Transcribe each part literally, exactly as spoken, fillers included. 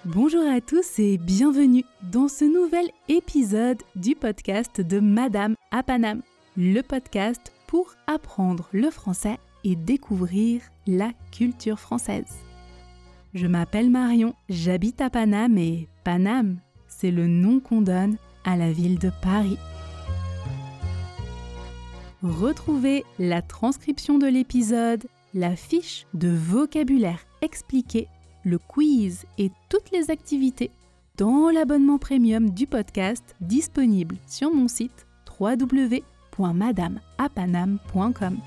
Bonjour à tous et bienvenue dans ce nouvel épisode du podcast de Madame à Paname, le podcast pour apprendre le français et découvrir la culture française. Je m'appelle Marion, j'habite à Paname et Paname, c'est le nom qu'on donne à la ville de Paris. Retrouvez la transcription de l'épisode, la fiche de vocabulaire expliquée, le quiz et toutes les activités dans l'abonnement premium du podcast disponible sur mon site w w w point madame à paname point com.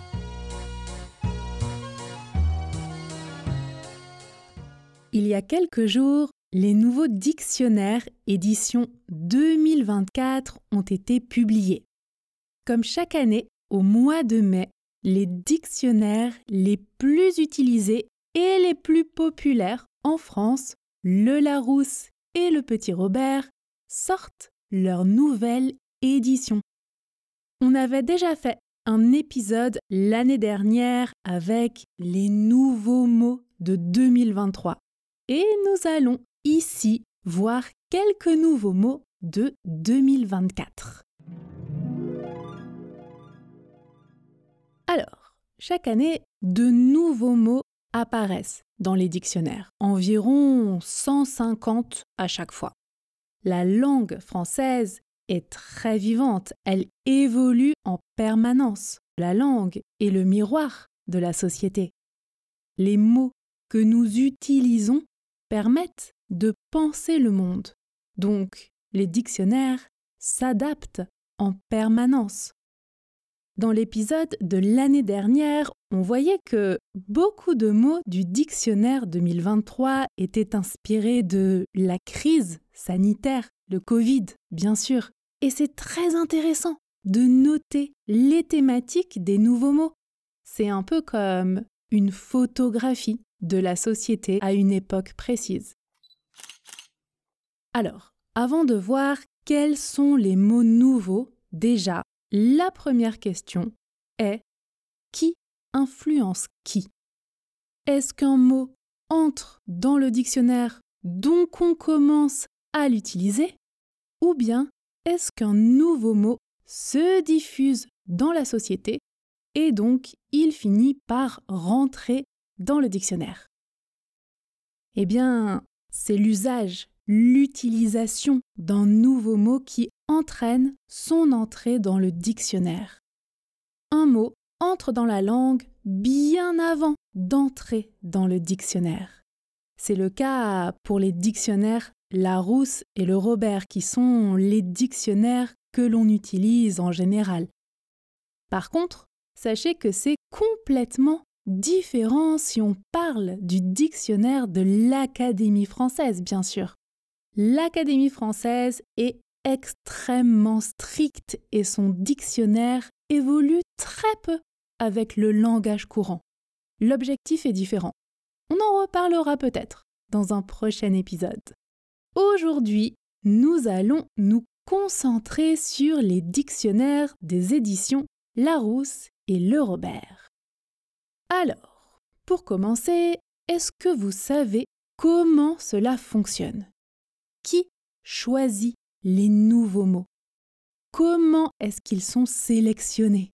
Il y a quelques jours, les nouveaux dictionnaires édition deux mille vingt-quatre ont été publiés. Comme chaque année, au mois de mai, les dictionnaires les plus utilisés et les plus populaires en France, le Larousse et le Petit Robert, sortent leur nouvelle édition. On avait déjà fait un épisode l'année dernière avec les nouveaux mots de deux mille vingt-trois. Et nous allons ici voir quelques nouveaux mots de deux mille vingt-quatre. Alors, chaque année, de nouveaux mots apparaissent dans les dictionnaires, environ cent cinquante à chaque fois. La langue française est très vivante, elle évolue en permanence. La langue est le miroir de la société. Les mots que nous utilisons permettent de penser le monde. Donc, les dictionnaires s'adaptent en permanence. Dans l'épisode de l'année dernière, on voyait que beaucoup de mots du dictionnaire deux mille vingt-trois étaient inspirés de la crise sanitaire, le Covid, bien sûr. Et c'est très intéressant de noter les thématiques des nouveaux mots. C'est un peu comme une photographie de la société à une époque précise. Alors, avant de voir quels sont les mots nouveaux, déjà, la première question est « Qui influence qui ?» Est-ce qu'un mot entre dans le dictionnaire donc on commence à l'utiliser? Ou bien est-ce qu'un nouveau mot se diffuse dans la société et donc il finit par rentrer dans le dictionnaire? Eh bien, c'est l'usage, l'utilisation d'un nouveau mot qui entraîne son entrée dans le dictionnaire. Un mot entre dans la langue bien avant d'entrer dans le dictionnaire. C'est le cas pour les dictionnaires Larousse et le Robert, qui sont les dictionnaires que l'on utilise en général. Par contre, sachez que c'est complètement différent si on parle du dictionnaire de l'Académie française, bien sûr. L'Académie française est extrêmement stricte et son dictionnaire évolue très peu avec le langage courant. L'objectif est différent. On en reparlera peut-être dans un prochain épisode. Aujourd'hui, nous allons nous concentrer sur les dictionnaires des éditions Larousse et Le Robert. Alors, pour commencer, est-ce que vous savez comment cela fonctionne? Qui choisit les nouveaux mots? Comment est-ce qu'ils sont sélectionnés?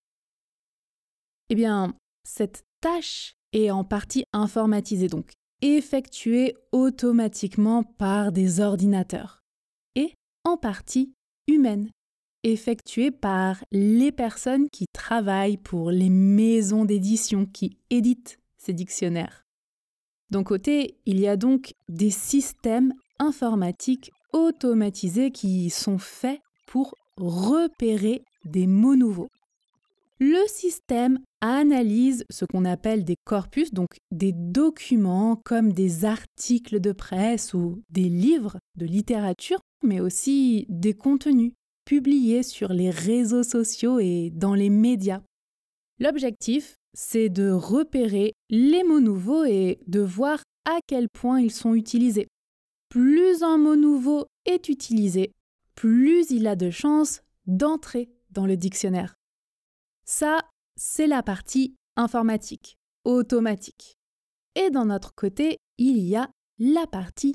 Eh bien, cette tâche est en partie informatisée, donc effectuée automatiquement par des ordinateurs, et en partie humaine, effectuée par les personnes qui travaillent pour les maisons d'édition qui éditent ces dictionnaires. D'un côté, il y a donc des systèmes informatiques automatisés qui sont faits pour repérer des mots nouveaux. Le système analyse ce qu'on appelle des corpus, donc des documents comme des articles de presse ou des livres de littérature, mais aussi des contenus publiés sur les réseaux sociaux et dans les médias. L'objectif, c'est de repérer les mots nouveaux et de voir à quel point ils sont utilisés. Plus un mot nouveau est utilisé, plus il a de chances d'entrer dans le dictionnaire. Ça, c'est la partie informatique, automatique. Et d'un autre côté, il y a la partie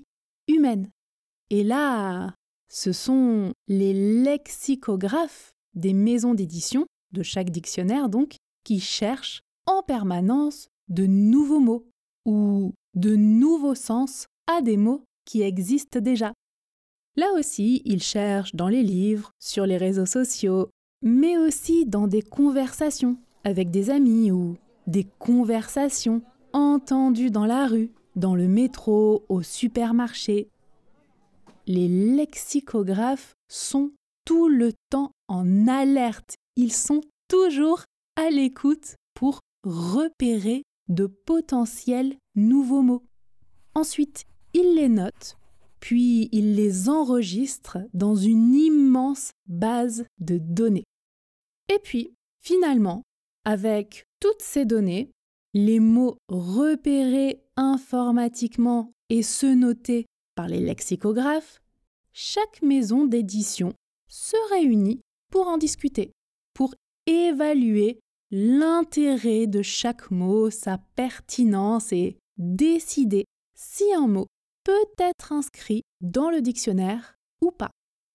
humaine. Et là, ce sont les lexicographes des maisons d'édition, de chaque dictionnaire donc, qui cherchent en permanence de nouveaux mots ou de nouveaux sens à des mots qui existent déjà. Là aussi, ils cherchent dans les livres, sur les réseaux sociaux, mais aussi dans des conversations avec des amis ou des conversations entendues dans la rue, dans le métro, au supermarché. Les lexicographes sont tout le temps en alerte. Ils sont toujours à l'écoute pour repérer de potentiels nouveaux mots. Ensuite, ils les notent, puis ils les enregistrent dans une immense base de données. Et puis, finalement, avec toutes ces données, les mots repérés informatiquement et ceux notés par les lexicographes, chaque maison d'édition se réunit pour en discuter, pour évaluer l'intérêt de chaque mot, sa pertinence et décider si un mot peut être inscrit dans le dictionnaire ou pas.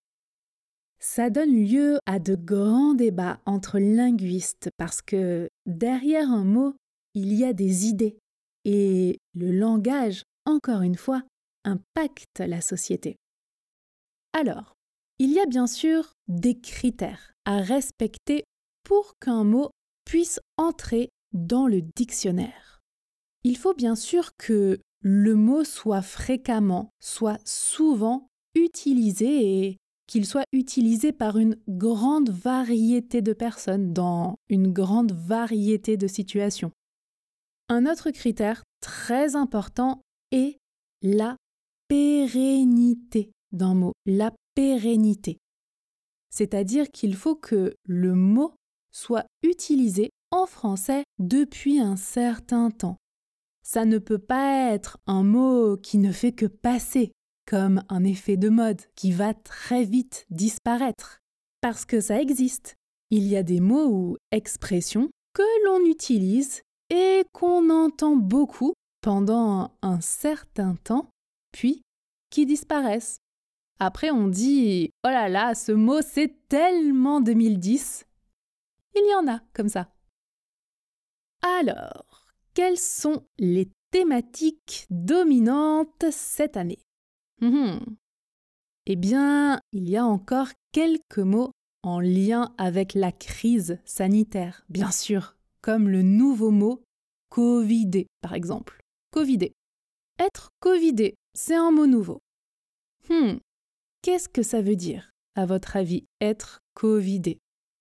Ça donne lieu à de grands débats entre linguistes parce que derrière un mot, il y a des idées et le langage, encore une fois, impacte la société. Alors, il y a bien sûr des critères à respecter pour qu'un mot puisse entrer dans le dictionnaire. Il faut bien sûr que le mot soit fréquemment, soit souvent utilisé et qu'il soit utilisé par une grande variété de personnes dans une grande variété de situations. Un autre critère très important est la pérennité d'un mot, la pérennité. C'est-à-dire qu'il faut que le mot soit utilisé en français depuis un certain temps. Ça ne peut pas être un mot qui ne fait que passer, comme un effet de mode qui va très vite disparaître. Parce que ça existe. Il y a des mots ou expressions que l'on utilise et qu'on entend beaucoup pendant un certain temps, puis qui disparaissent. Après, on dit « Oh là là, ce mot, c'est tellement deux mille dix !» Il y en a comme ça. Alors, quelles sont les thématiques dominantes cette année ? Mmh. Eh bien, il y a encore quelques mots en lien avec la crise sanitaire, bien sûr, comme le nouveau mot « covidé » par exemple. Covidé. Être covidé, c'est un mot nouveau. Hmm. Qu'est-ce que ça veut dire, à votre avis, être covidé ?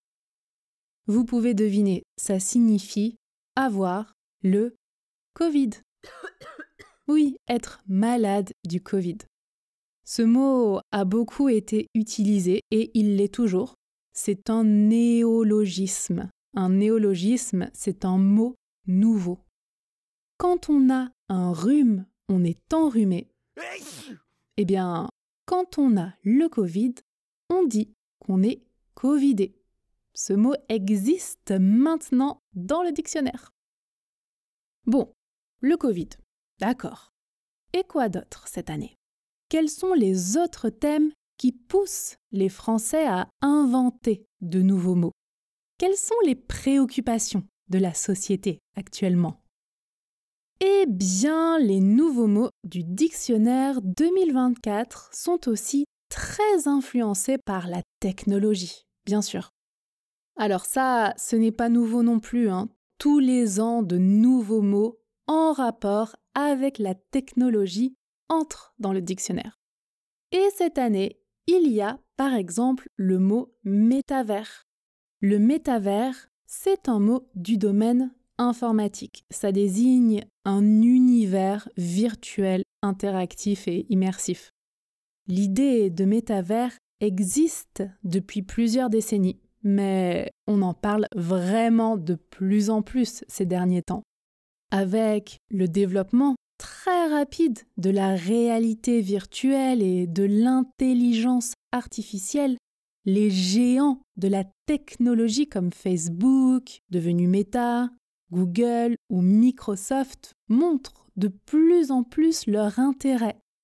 Vous pouvez deviner, ça signifie avoir le Covid. Oui, être malade du Covid. Ce mot a beaucoup été utilisé et il l'est toujours. C'est un néologisme. Un néologisme, c'est un mot nouveau. Quand on a un rhume, on est enrhumé. Eh bien, quand on a le Covid, on dit qu'on est covidé. Ce mot existe maintenant dans le dictionnaire. Bon, le Covid, d'accord. Et quoi d'autre cette année ? Quels sont les autres thèmes qui poussent les Français à inventer de nouveaux mots ? Quelles sont les préoccupations de la société actuellement ? Eh bien, les nouveaux mots du dictionnaire deux mille vingt-quatre sont aussi très influencés par la technologie, bien sûr. Alors ça, ce n'est pas nouveau non plus, hein. Tous les ans, de nouveaux mots en rapport avec la technologie entrent dans le dictionnaire. Et cette année, il y a par exemple le mot métavers. Le métavers, c'est un mot du domaine informatique. Ça désigne un univers virtuel, interactif et immersif. L'idée de métavers existe depuis plusieurs décennies, mais on en parle vraiment de plus en plus ces derniers temps. Avec le développement très rapide de la réalité virtuelle et de l'intelligence artificielle, les géants de la technologie comme Facebook, devenu Meta, Google ou Microsoft montrent de plus en plus leur intérêt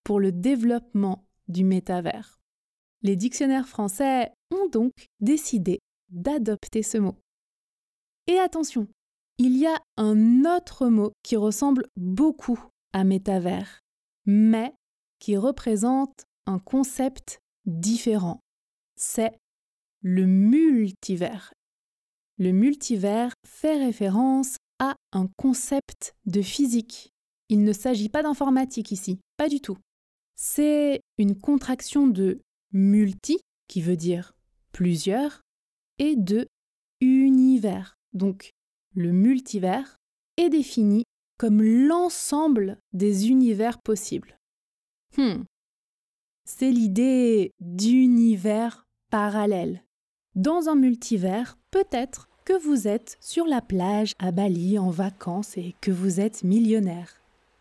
pour le développement du métavers. Les dictionnaires français ont donc décidé d'adopter ce mot. Et attention, il y a un autre mot qui ressemble beaucoup à métavers, mais qui représente un concept différent. C'est le multivers. Le multivers fait référence à un concept de physique. Il ne s'agit pas d'informatique ici, pas du tout. C'est une contraction de multi, qui veut dire plusieurs, et de univers. Donc, le multivers est défini comme l'ensemble des univers possibles. Hmm. C'est l'idée d'univers parallèle. Dans un multivers, peut-être que vous êtes sur la plage à Bali en vacances et que vous êtes millionnaire.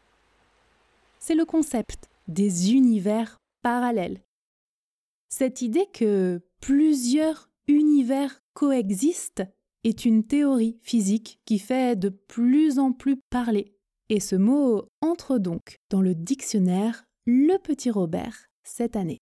C'est le concept des univers parallèles. Cette idée que plusieurs univers coexistent est une théorie physique qui fait de plus en plus parler. Et ce mot entre donc dans le dictionnaire Le Petit Robert cette année.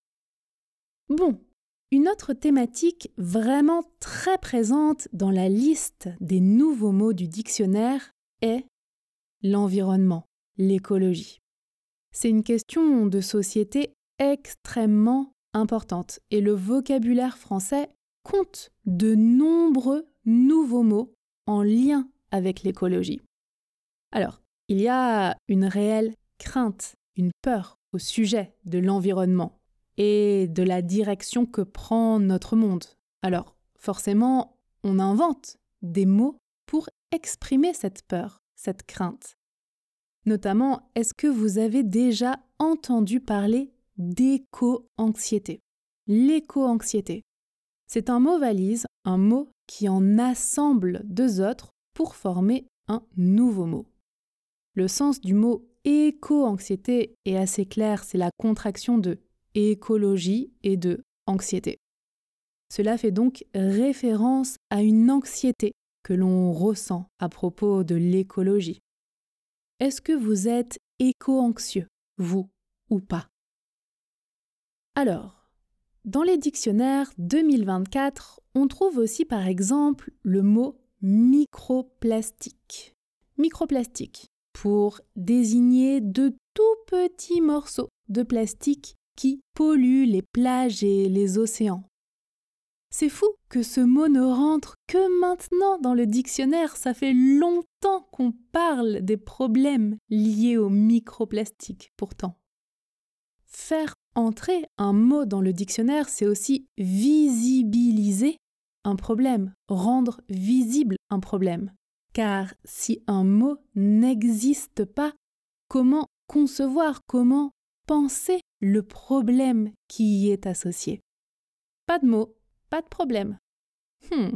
Bon, une autre thématique vraiment très présente dans la liste des nouveaux mots du dictionnaire est l'environnement, l'écologie. C'est une question de société extrêmement importante et le vocabulaire français compte de nombreux nouveaux mots en lien avec l'écologie. Alors, il y a une réelle crainte, une peur au sujet de l'environnement et de la direction que prend notre monde. Alors, forcément, on invente des mots pour exprimer cette peur, cette crainte. Notamment, est-ce que vous avez déjà entendu parler d'éco-anxiété? L'éco-anxiété, c'est un mot valise, un mot qui en assemble deux autres pour former un nouveau mot. Le sens du mot éco-anxiété est assez clair, c'est la contraction de écologie et de anxiété. Cela fait donc référence à une anxiété que l'on ressent à propos de l'écologie. Est-ce que vous êtes éco-anxieux, vous, ou pas? Alors, dans les dictionnaires deux mille vingt-quatre, on trouve aussi par exemple le mot microplastique. Microplastique, pour désigner de tout petits morceaux de plastique qui polluent les plages et les océans. C'est fou que ce mot ne rentre que maintenant dans le dictionnaire. Ça fait longtemps qu'on parle des problèmes liés au microplastique, pourtant. Faire entrer un mot dans le dictionnaire, c'est aussi visibiliser un problème, rendre visible un problème. Car si un mot n'existe pas, comment concevoir, comment penser le problème qui y est associé? Pas de mot. Pas de problème. Hmm.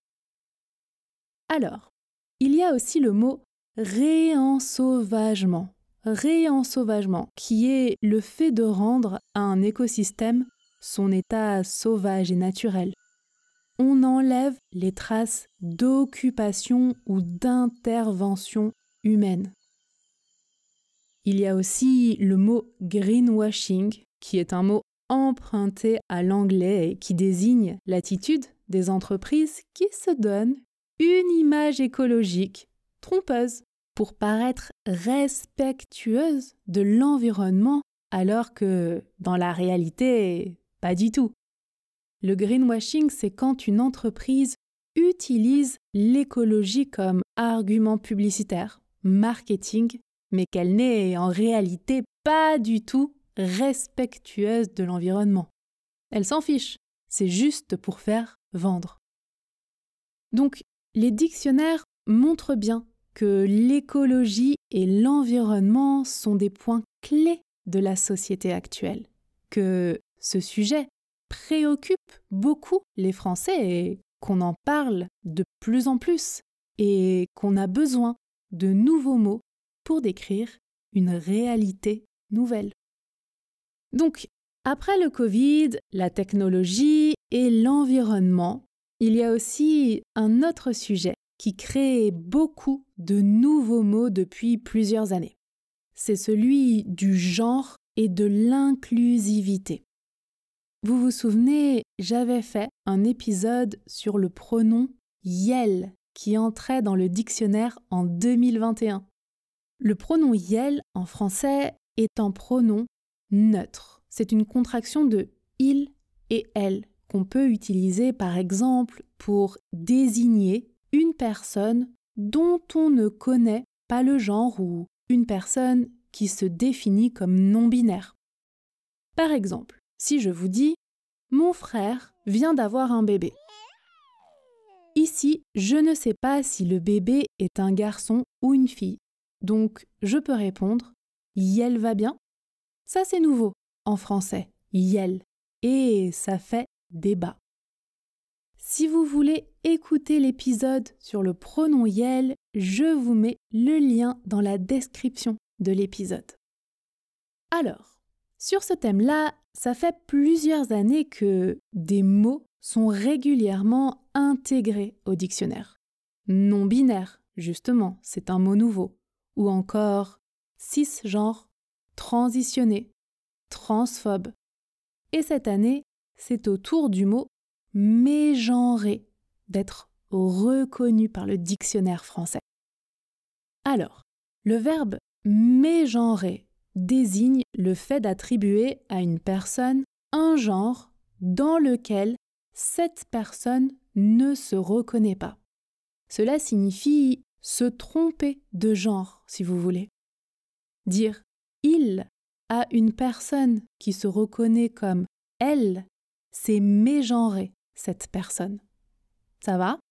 Alors, il y a aussi le mot réensauvagement. Réensauvagement, qui est le fait de rendre à un écosystème son état sauvage et naturel. On enlève les traces d'occupation ou d'intervention humaine. Il y a aussi le mot greenwashing, qui est un mot emprunté à l'anglais et qui désigne l'attitude des entreprises qui se donnent une image écologique trompeuse pour paraître respectueuse de l'environnement alors que dans la réalité, pas du tout. Le greenwashing, c'est quand une entreprise utilise l'écologie comme argument publicitaire, marketing, mais qu'elle n'est en réalité pas du tout respectueuse de l'environnement. Elle s'en fiche, c'est juste pour faire vendre. Donc, les dictionnaires montrent bien que l'écologie et l'environnement sont des points clés de la société actuelle, que ce sujet préoccupe beaucoup les Français et qu'on en parle de plus en plus et qu'on a besoin de nouveaux mots pour décrire une réalité nouvelle. Donc, après le Covid, la technologie et l'environnement, il y a aussi un autre sujet qui crée beaucoup de nouveaux mots depuis plusieurs années. C'est celui du genre et de l'inclusivité. Vous vous souvenez, j'avais fait un épisode sur le pronom « yel » qui entrait dans le dictionnaire en deux mille vingt et un. Le pronom « yel » en français est un pronom neutre. C'est une contraction de « il » et « elle » qu'on peut utiliser par exemple pour désigner une personne dont on ne connaît pas le genre ou une personne qui se définit comme non-binaire. Par exemple, si je vous dis « Mon frère vient d'avoir un bébé ». Ici, je ne sais pas si le bébé est un garçon ou une fille. Donc, je peux répondre « Yel va bien ». Ça, c'est nouveau en français, « yel ». Et ça fait débat. Si vous voulez écouter l'épisode sur le pronom « yel », je vous mets le lien dans la description de l'épisode. Alors, sur ce thème-là, ça fait plusieurs années que des mots sont régulièrement intégrés au dictionnaire. Non-binaire, justement, c'est un mot nouveau. Ou encore cisgenre, transitionné, transphobe. Et cette année, c'est au tour du mot mégenré d'être reconnu par le dictionnaire français. Alors, le verbe mégenrer désigne le fait d'attribuer à une personne un genre dans lequel cette personne ne se reconnaît pas. Cela signifie se tromper de genre, si vous voulez. Dire « il » à une personne qui se reconnaît comme « elle », c'est mégenrer cette personne. Ça va?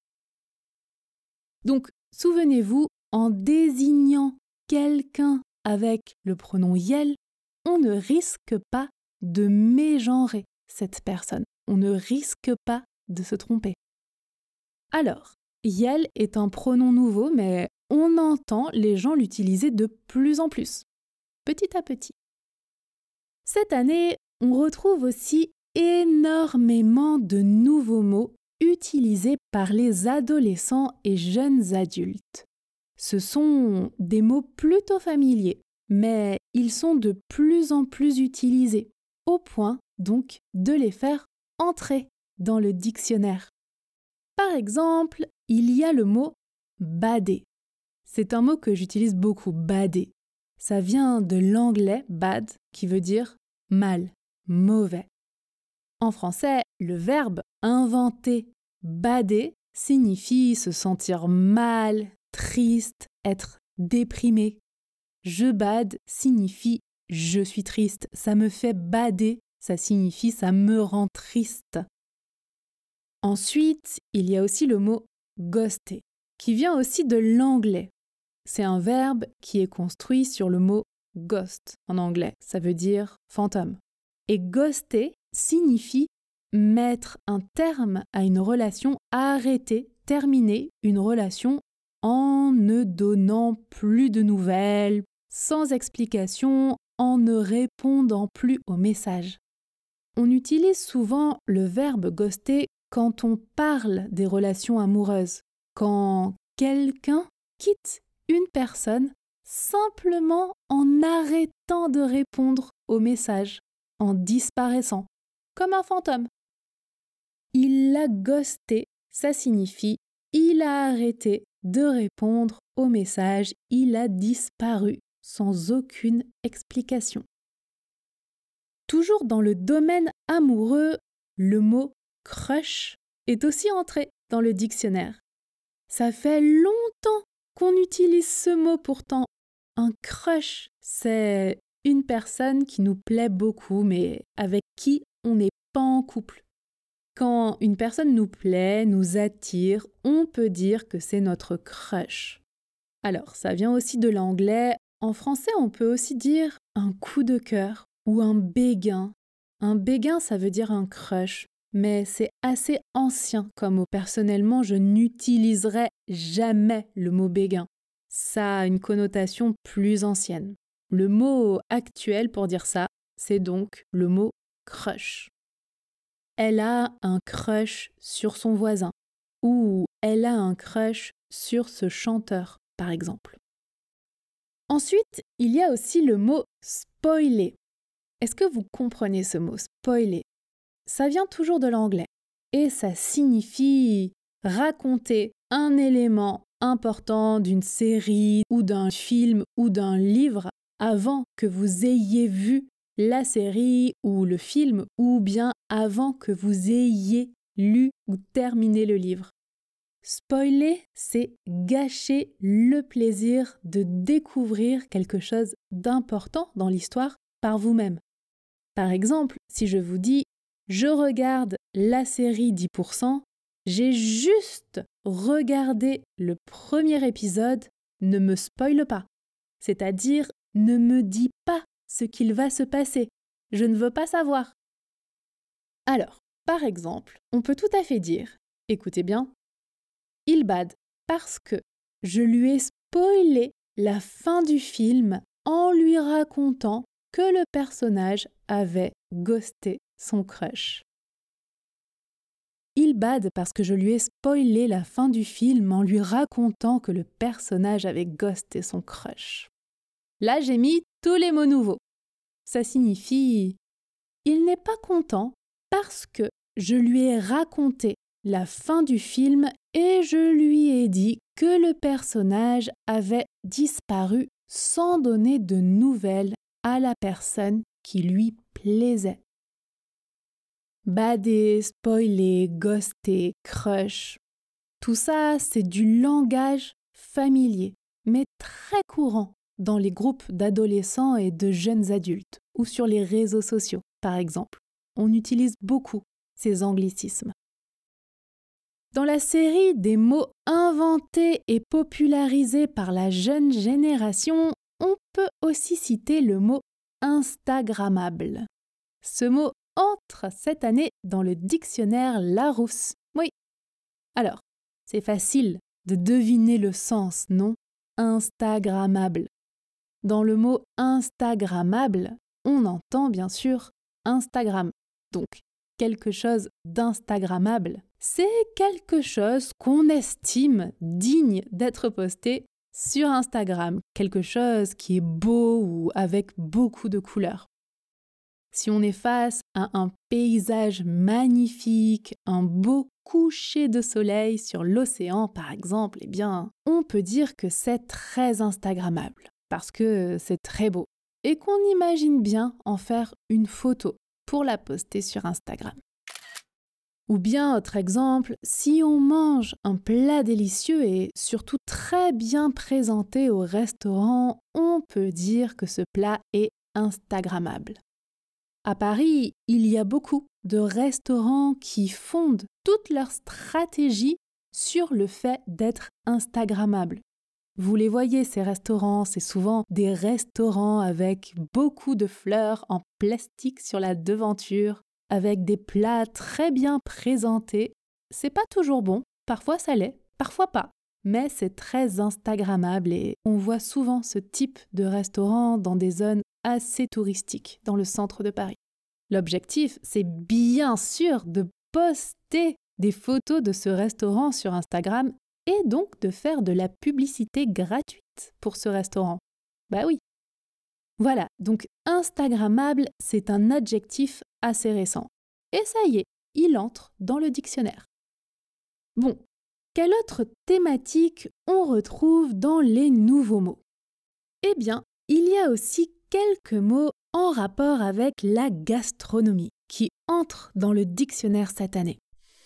Donc, souvenez-vous, en désignant quelqu'un avec le pronom « yel », on ne risque pas de mégenrer cette personne. On ne risque pas de se tromper. Alors, yel est un pronom nouveau, mais on entend les gens l'utiliser de plus en plus, petit à petit. Cette année, on retrouve aussi énormément de nouveaux mots utilisés par les adolescents et jeunes adultes. Ce sont des mots plutôt familiers, mais ils sont de plus en plus utilisés, au point donc de les faire entrer dans le dictionnaire. Par exemple, il y a le mot « bader ». C'est un mot que j'utilise beaucoup, « bader ». Ça vient de l'anglais « bad » qui veut dire « mal », « mauvais ». En français, le verbe inventé « bader » signifie se sentir mal, triste, être déprimé. « Je bade » signifie « je suis triste », ça me fait bader, ça signifie « ça me rend triste ». Ensuite, il y a aussi le mot « ghoster » qui vient aussi de l'anglais. C'est un verbe qui est construit sur le mot « ghost » en anglais, ça veut dire « fantôme ». Et « ghoster » signifie mettre un terme à une relation, arrêter, terminer une relation en ne donnant plus de nouvelles, sans explication, en ne répondant plus aux messages. On utilise souvent le verbe « ghoster » quand on parle des relations amoureuses, quand quelqu'un quitte une personne simplement en arrêtant de répondre aux messages, en disparaissant, comme un fantôme. Il l'a ghosté, ça signifie il a arrêté de répondre aux messages, il a disparu sans aucune explication. Toujours dans le domaine amoureux, le mot « crush » est aussi entré dans le dictionnaire. Ça fait longtemps qu'on utilise ce mot pourtant. Un crush, c'est une personne qui nous plaît beaucoup, mais avec qui on n'est pas en couple. Quand une personne nous plaît, nous attire, on peut dire que c'est notre crush. Alors, ça vient aussi de l'anglais. En français, on peut aussi dire un coup de cœur ou un béguin. Un béguin, ça veut dire un crush, mais c'est assez ancien comme mot. Personnellement, je n'utiliserai jamais le mot béguin. Ça a une connotation plus ancienne. Le mot actuel pour dire ça, c'est donc le mot crush. Elle a un crush sur son voisin ou elle a un crush sur ce chanteur, par exemple. Ensuite, il y a aussi le mot « spoiler ». Est-ce que vous comprenez ce mot, spoiler? Ça vient toujours de l'anglais et ça signifie raconter un élément important d'une série ou d'un film ou d'un livre avant que vous ayez vu la série ou le film ou bien avant que vous ayez lu ou terminé le livre. Spoiler, c'est gâcher le plaisir de découvrir quelque chose d'important dans l'histoire par vous-même. Par exemple, si je vous dis « je regarde la série dix pour cent », j'ai juste regardé le premier épisode, ne me spoile pas. C'est-à-dire, ne me dis pas ce qu'il va se passer. Je ne veux pas savoir. Alors, par exemple, on peut tout à fait dire, écoutez bien, il bad parce que je lui ai spoilé la fin du film en lui racontant que le personnage avait ghosté son crush. Il bad parce que je lui ai spoilé la fin du film en lui racontant que le personnage avait ghosté son crush. Là, j'ai mis tous les mots nouveaux. Ça signifie « il n'est pas content parce que je lui ai raconté la fin du film et je lui ai dit que le personnage avait disparu sans donner de nouvelles à la personne qui lui plaisait. » Bader, spoiler, ghoster, crush, tout ça, c'est du langage familier, mais très courant dans les groupes d'adolescents et de jeunes adultes ou sur les réseaux sociaux, par exemple. On utilise beaucoup ces anglicismes. Dans la série des mots inventés et popularisés par la jeune génération, on peut aussi citer le mot « instagrammable ». Ce mot entre cette année dans le dictionnaire Larousse. Oui. Alors, c'est facile de deviner le sens, non? Instagrammable. Dans le mot instagrammable, on entend bien sûr Instagram. Donc, quelque chose d'instagrammable, c'est quelque chose qu'on estime digne d'être posté sur Instagram, quelque chose qui est beau ou avec beaucoup de couleurs. Si on est face à un paysage magnifique, un beau coucher de soleil sur l'océan par exemple, eh bien, on peut dire que c'est très instagrammable parce que c'est très beau et qu'on imagine bien en faire une photo pour la poster sur Instagram. Ou bien, autre exemple, si on mange un plat délicieux et surtout très bien présenté au restaurant, on peut dire que ce plat est instagrammable. À Paris, il y a beaucoup de restaurants qui fondent toute leur stratégie sur le fait d'être instagrammables. Vous les voyez, ces restaurants, c'est souvent des restaurants avec beaucoup de fleurs en plastique sur la devanture, avec des plats très bien présentés. C'est pas toujours bon, parfois ça l'est, parfois pas. Mais c'est très instagrammable et on voit souvent ce type de restaurant dans des zones assez touristiques dans le centre de Paris. L'objectif, c'est bien sûr de poster des photos de ce restaurant sur Instagram et donc de faire de la publicité gratuite pour ce restaurant. Bah oui. Voilà, donc instagrammable, c'est un adjectif assez récent. Et ça y est, il entre dans le dictionnaire. Bon, quelle autre thématique on retrouve dans les nouveaux mots? Eh bien, il y a aussi quelques mots en rapport avec la gastronomie qui entrent dans le dictionnaire cette année.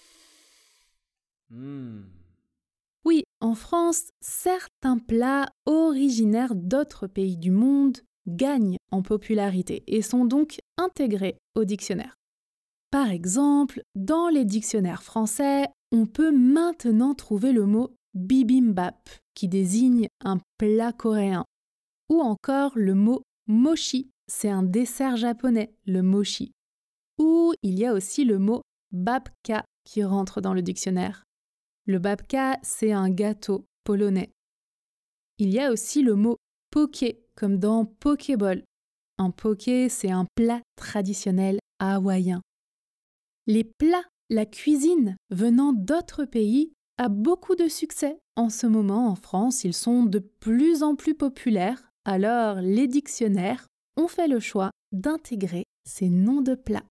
Mmh. Oui, en France, certains plats originaires d'autres pays du monde gagnent en popularité et sont donc intégrés au dictionnaire. Par exemple, dans les dictionnaires français, on peut maintenant trouver le mot bibimbap qui désigne un plat coréen ou encore le mot mochi, c'est un dessert japonais, le mochi. Ou il y a aussi le mot babka qui rentre dans le dictionnaire. Le babka, c'est un gâteau polonais. Il y a aussi le mot poké, comme dans Pokéball. Un poké, c'est un plat traditionnel hawaïen. Les plats, la cuisine venant d'autres pays a beaucoup de succès. En ce moment, en France, ils sont de plus en plus populaires. Alors, les dictionnaires on fait le choix d'intégrer ces noms de plats.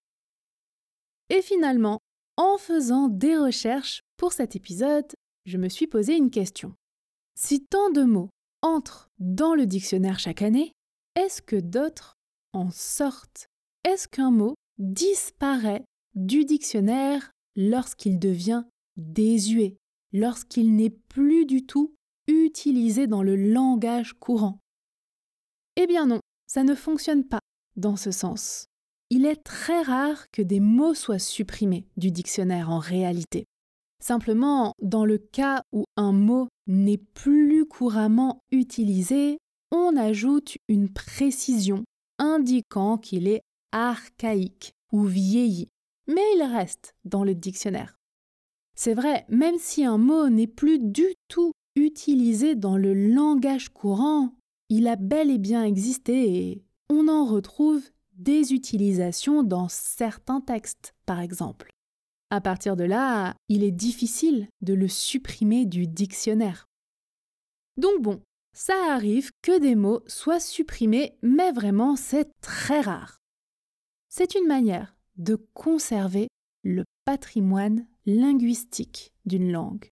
Et finalement, en faisant des recherches pour cet épisode, je me suis posé une question. Si tant de mots entrent dans le dictionnaire chaque année, est-ce que d'autres en sortent? Est-ce qu'un mot disparaît du dictionnaire lorsqu'il devient désuet, lorsqu'il n'est plus du tout utilisé dans le langage courant? Eh bien non, ça ne fonctionne pas dans ce sens. Il est très rare que des mots soient supprimés du dictionnaire en réalité. Simplement, dans le cas où un mot n'est plus couramment utilisé, on ajoute une précision indiquant qu'il est archaïque ou vieilli, mais il reste dans le dictionnaire. C'est vrai, même si un mot n'est plus du tout utilisé dans le langage courant, il a bel et bien existé et on en retrouve des utilisations dans certains textes, par exemple. À partir de là, il est difficile de le supprimer du dictionnaire. Donc bon, ça arrive que des mots soient supprimés, mais vraiment c'est très rare. C'est une manière de conserver le patrimoine linguistique d'une langue.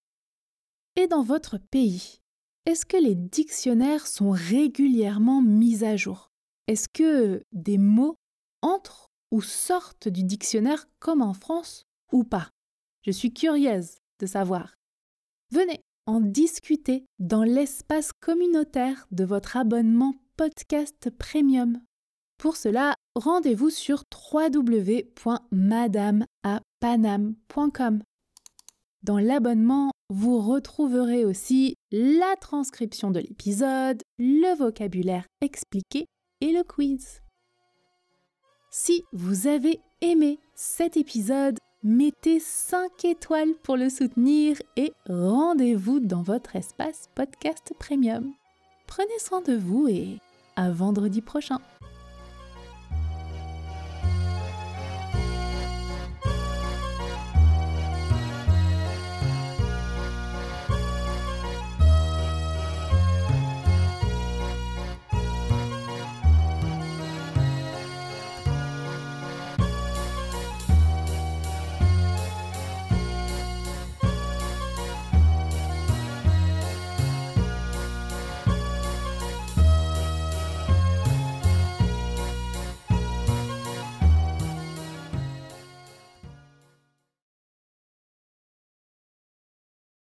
Et dans votre pays, est-ce que les dictionnaires sont régulièrement mis à jour? Est-ce que des mots entrent ou sortent du dictionnaire comme en France ou pas? Je suis curieuse de savoir. Venez en discuter dans l'espace communautaire de votre abonnement Podcast Premium. Pour cela, rendez-vous sur w w w point madame à paname point com. Dans l'abonnement, vous retrouverez aussi la transcription de l'épisode, le vocabulaire expliqué et le quiz. Si vous avez aimé cet épisode, mettez cinq étoiles pour le soutenir et rendez-vous dans votre espace Podcast Premium. Prenez soin de vous et à vendredi prochain.